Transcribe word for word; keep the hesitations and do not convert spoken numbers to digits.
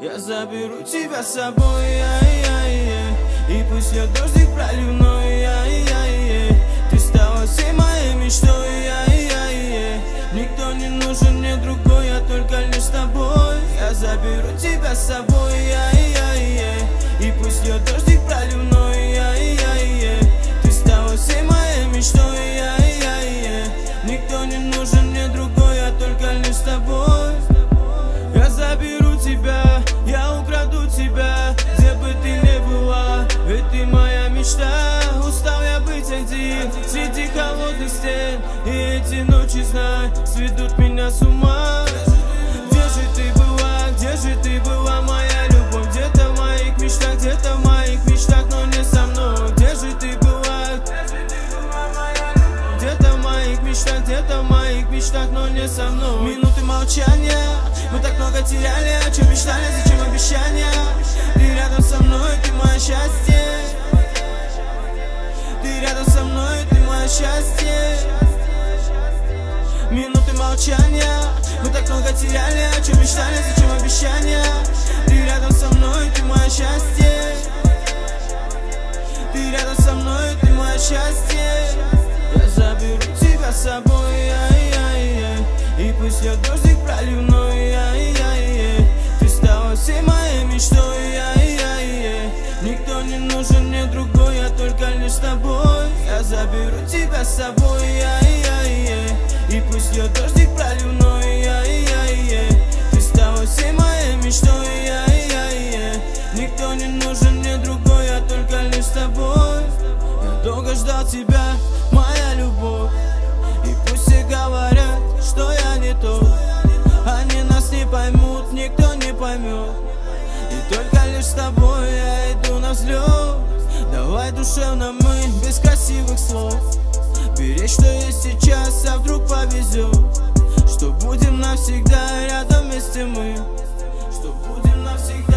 Я заберу тебя с собой, ай-яй-яй. И пусть я дождик проливной, ай-яй-яй. Ты стала всей моей мечтой, ай-яй-яй. Никто не нужен мне другой, я только лишь с тобой. Я заберу тебя с собой, ай-яй-яй. И пусть я дождик проливной, ай-яй-яй. Ты стала всей моей мечтой, ай-яй-яй. Никто не нужен мне другой, я только лишь с тобой. Я заберу тебя, я украду тебя, где бы ты ни была, ведь ты моя мечта. Устал я быть один среди холодных стен, и эти ночи, знай, сведут меня с ума. Где же ты была, где же ты была, моя любовь? Где-то в моих мечтах, где-то в моих мечтах, но не со мной. Где же ты была, где-то в моих мечтах, где-то в моих мечтах, но не со мной. Минуты молчания, мы так много теряли, о чем мечтали, зачем обещания? Ты рядом со мной, ты мое счастье. Ты рядом со мной, ты мое счастье. Минуты молчания, мы так много теряли, о чем мечтали, зачем обещания? Ты рядом со мной, ты мое счастье. Ты рядом со мной, ты мое счастье. Я заберу тебя с собой, ай-яй-яй. И пусть я дождик проливной, ай-яй-яй. Ты стала всей моей мечтой, ай-яй-яй. Никто не нужен мне другой, я только лишь с тобой. Я заберу тебя с собой, ай-яй-яй. И пусть я дождик проливной, ай-яй-яй. Ты стала всей моей мечтой, ай-яй-яй. Никто не нужен мне другой, я только лишь с тобой. Я долго ждал тебя, моя любовь. И пусть все говорят, что я не тот, они нас не поймут, никто не поймет. И только лишь с тобой я иду на взлет. Давай душевно мы, без красивых слов, беречь, что есть сейчас, а вдруг повезет. Что будем навсегда рядом вместе мы, что будем навсегда.